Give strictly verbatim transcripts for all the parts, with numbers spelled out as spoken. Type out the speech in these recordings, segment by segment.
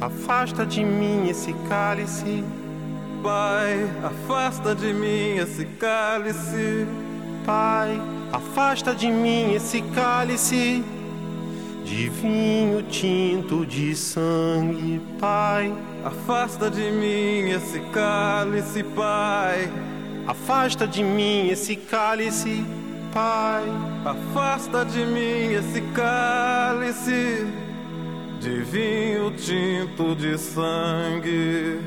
afasta de mim esse cálice. Pai, afasta de mim esse cálice. Pai, afasta de mim esse cálice de vinho tinto de sangue. Pai, afasta de mim esse cálice, Pai. Afasta de mim esse cálice, Pai. Afasta de mim esse cálice de vinho tinto de sangue.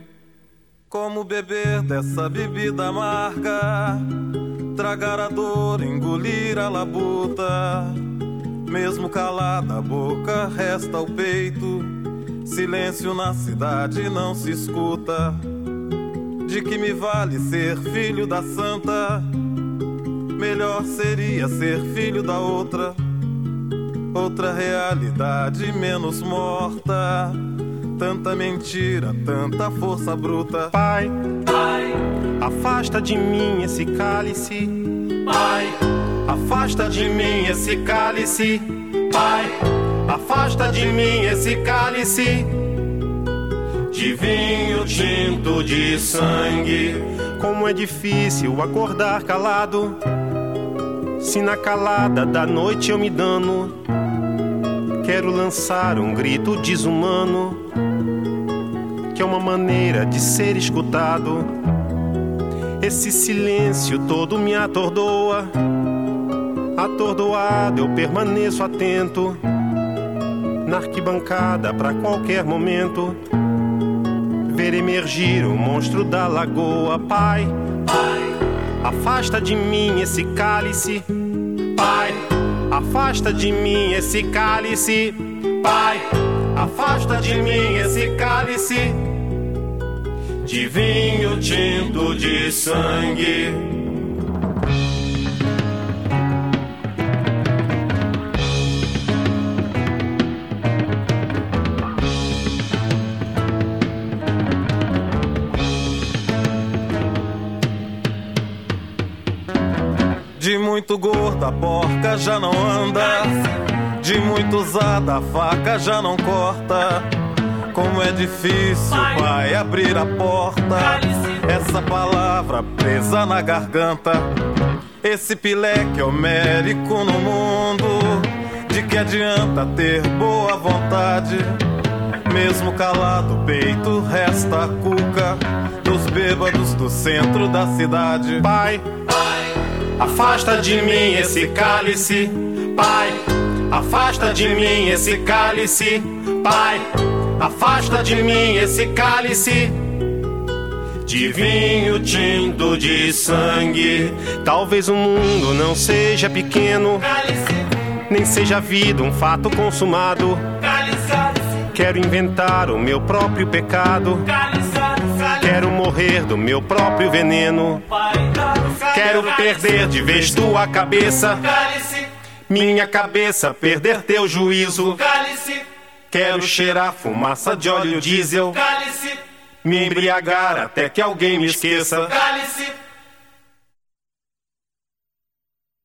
Como beber dessa bebida amarga, tragar a dor, engolir a labuta. Mesmo calada a boca, resta o peito. Silêncio na cidade não se escuta. De que me vale ser filho da santa? Melhor seria ser filho da outra. Outra realidade menos morta. Tanta mentira, tanta força bruta. Pai, Pai, afasta de mim esse cálice. Pai, afasta de mim esse cálice. Pai, afasta de mim esse cálice de vinho tinto de sangue. Como é difícil acordar calado, se na calada da noite eu me dano. Quero lançar um grito desumano, que é uma maneira de ser escutado. Esse silêncio todo me atordoa. Atordoado eu permaneço atento, na arquibancada pra qualquer momento ver emergir o monstro da lagoa. Pai, Pai, afasta de mim esse cálice. Pai, afasta de mim esse cálice. Pai, afasta de mim esse cálice de vinho tinto de sangue. De muito gorda a porca já não anda. De muito usada a faca já não corta. Como é difícil, Pai, pai, abrir a porta. Cálice. Essa palavra presa na garganta. Esse pileque homérico no mundo. De que adianta ter boa vontade? Mesmo calado o peito resta a cuca dos bêbados do centro da cidade. Pai, Pai, afasta de mim esse cálice. Pai, afasta de mim esse cálice. Pai, afasta de mim esse cálice de vinho tinto de sangue. Talvez o mundo não seja pequeno, Cálice, nem seja a vida um fato consumado. cálice, cálice, Quero inventar o meu próprio pecado. cálice, cálice, Quero morrer do meu próprio veneno. Pai, cálice, Quero cálice, perder de vez tua cabeça, cálice, minha cabeça perder teu juízo. cálice, Quero cheirar fumaça de óleo diesel, cálice, me embriagar até que alguém me esqueça. cálice,